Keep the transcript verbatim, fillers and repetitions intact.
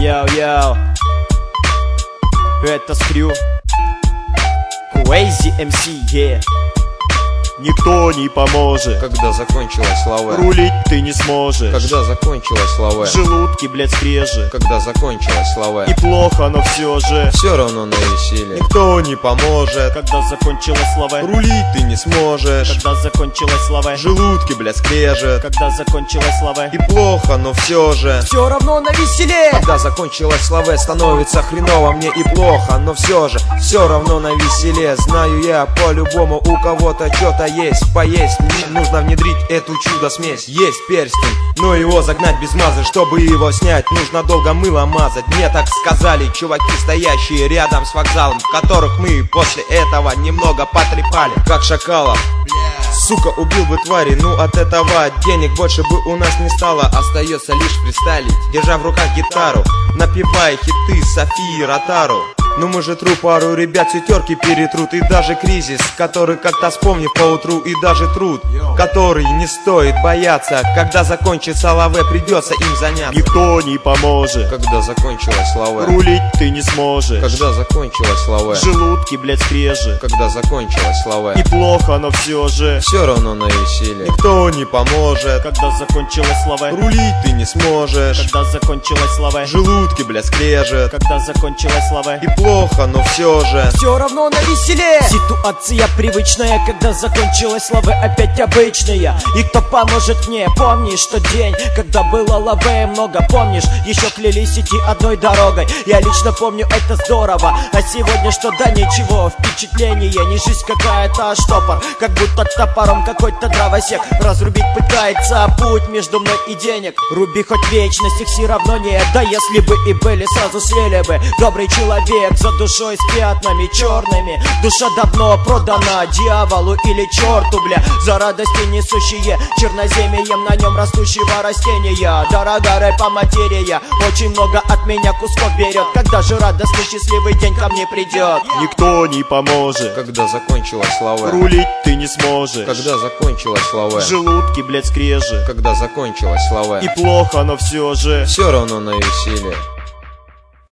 Йоу-йоу, это Скрю, Crazy эм си, yeah. Никто не поможет, когда закончилась лаве. Рулить ты не сможешь, когда закончилась лаве. Желудки, блядь, скрежет, когда закончилась лаве. И плохо, но все же все равно на веселье. Никто не поможет, когда закончилась лаве. Рулить ты не сможешь, когда закончилась лаве. Желудки, блядь, скрежет, когда закончилась лаве. И плохо, но все же все равно на веселе. Когда закончилась лаве, становится хреново мне и плохо, но все же все равно на веселе. Знаю я по-любому, у кого-то что-то есть поесть. Мне нужно внедрить эту чудо-смесь. Есть перстень, но его загнать без мазы. Чтобы его снять, нужно долго мыло мазать. Мне так сказали чуваки, стоящие рядом с вокзалом, которых мы после этого немного потрепали, как шакалов. Сука, убил бы твари, ну от этого денег больше бы у нас не стало. Остается лишь фристайлить, держа в руках гитару, напевая хиты Софии Ротару. Ну мы же тру пару ребят, пятерки перетрут. И даже кризис, который как-то вспомнив поутру. И даже труд, который не стоит бояться. Когда закончится лаве, придется им заняться. Никто не поможет, когда закончилась лаве. Рулить ты не сможешь, когда закончилась лаве. Желудки, блядь, скрежет, когда закончилась лаве. И плохо, но все же все равно на веселье. Никто не поможет, когда закончилась лаве. Рулить ты не сможешь, когда закончилась лаве. Желудки, блядь, скрежет, когда закончилась лаве. И плохо, но все же все равно на веселе. Ситуация привычная, когда закончилась лаве, опять обычная. И кто поможет мне? Помнишь тот день, когда было лаве много? Помнишь, еще клялись идти одной дорогой? Я лично помню, это здорово. А сегодня что? Да ничего, впечатление не жизнь какая-то, а штопор. Как будто топором какой-то дровосек разрубить пытается путь между мной и денег. Руби хоть вечность, их все равно нет. Да если бы и были, сразу слили бы. Добрый человек за душой с пятнами черными. Душа давно продана дьяволу или черту, бля. За радости несущие черноземьем, на нем растущего растения. Дорога рэпа материя, очень много от меня кусков берет. Когда же радостный счастливый день ко мне придет? Никто не поможет, когда закончилась лаве. Рулить ты не сможешь, когда закончилась лаве. Желудки, блядь, скрежет, когда закончилась лаве. И плохо, но все же все равно на веселье.